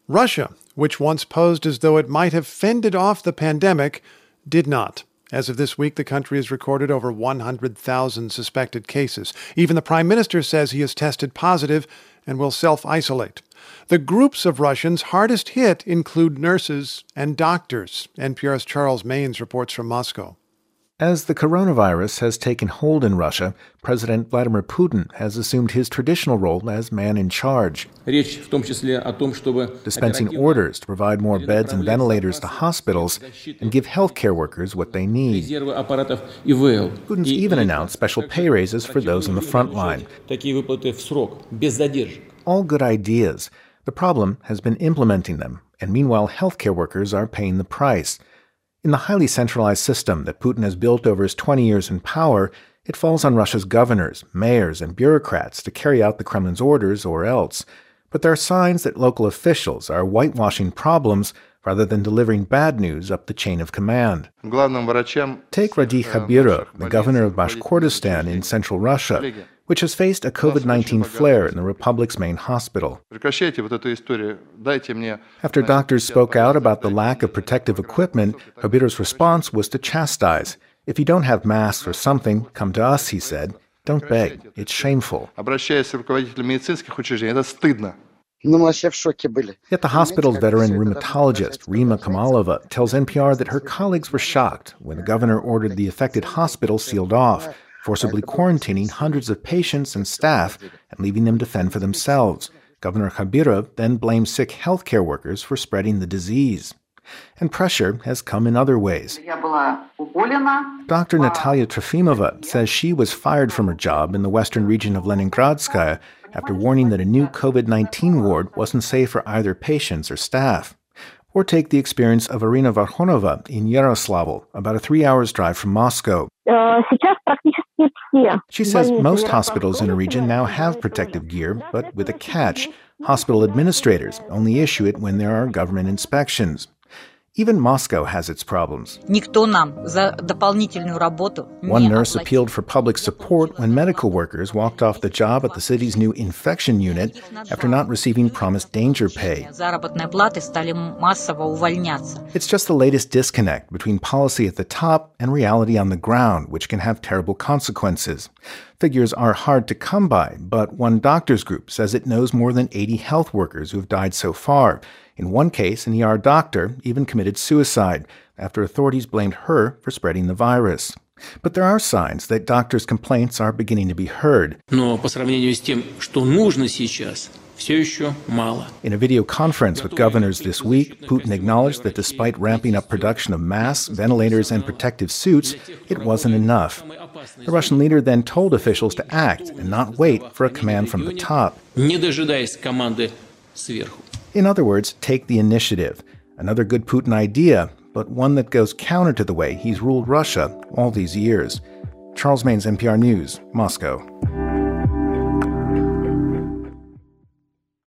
Russia, which once posed as though it might have fended off the pandemic, did not. As of this week, the country has recorded over 100,000 suspected cases. Even the prime minister says he has tested positive and will self-isolate. The groups of Russians hardest hit include nurses and doctors. NPR's Charles Maynes reports from Moscow. As the coronavirus has taken hold in Russia, President Vladimir Putin has assumed his traditional role as man in charge, dispensing orders to provide more beds and ventilators to hospitals and give healthcare workers what they need. Putin's even announced special pay raises for those on the front line. All good ideas. The problem has been implementing them, and meanwhile healthcare workers are paying the price. In the highly centralized system that Putin has built over his 20 years in power, it falls on Russia's governors, mayors, and bureaucrats to carry out the Kremlin's orders or else. But there are signs that local officials are whitewashing problems rather than delivering bad news up the chain of command. Take Radi Khabirov, the governor of Bashkortostan in central Russia, which has faced a COVID-19 flare in the republic's main hospital. After doctors spoke out about the lack of protective equipment, Khabirov's response was to chastise. "If you don't have masks or something, come to us," he said. "Don't beg. It's shameful." Yet the hospital's veteran rheumatologist, Rima Kamalova, tells NPR that her colleagues were shocked when the governor ordered the affected hospital sealed off, forcibly quarantining hundreds of patients and staff and leaving them to fend for themselves. Governor Khabirov then blamed sick healthcare workers for spreading the disease. And pressure has come in other ways. Dr. Natalia Trofimova says she was fired from her job in the western region of Leningradskaya after warning that a new COVID-19 ward wasn't safe for either patients or staff. Or take the experience of Irina Varkhonova in Yaroslavl, about a 3 hours drive from Moscow. She says most hospitals in the region now have protective gear, but with a catch. Hospital administrators only issue it when there are government inspections. Even Moscow has its problems. One nurse appealed for public support when medical workers walked off the job at the city's new infection unit after not receiving promised danger pay. It's just the latest disconnect between policy at the top and reality on the ground, which can have terrible consequences. Figures are hard to come by, but one doctors group says it knows more than 80 health workers who have died so far. In one case, an ER doctor even committed suicide after authorities blamed her for spreading the virus. But there are signs that doctors' complaints are beginning to be heard. In a video conference with governors this week, Putin acknowledged that despite ramping up production of masks, ventilators, and protective suits, it wasn't enough. The Russian leader then told officials to act and not wait for a command from the top. In other words, take the initiative. Another good Putin idea, but one that goes counter to the way he's ruled Russia all these years. Charles Maynes, NPR News, Moscow.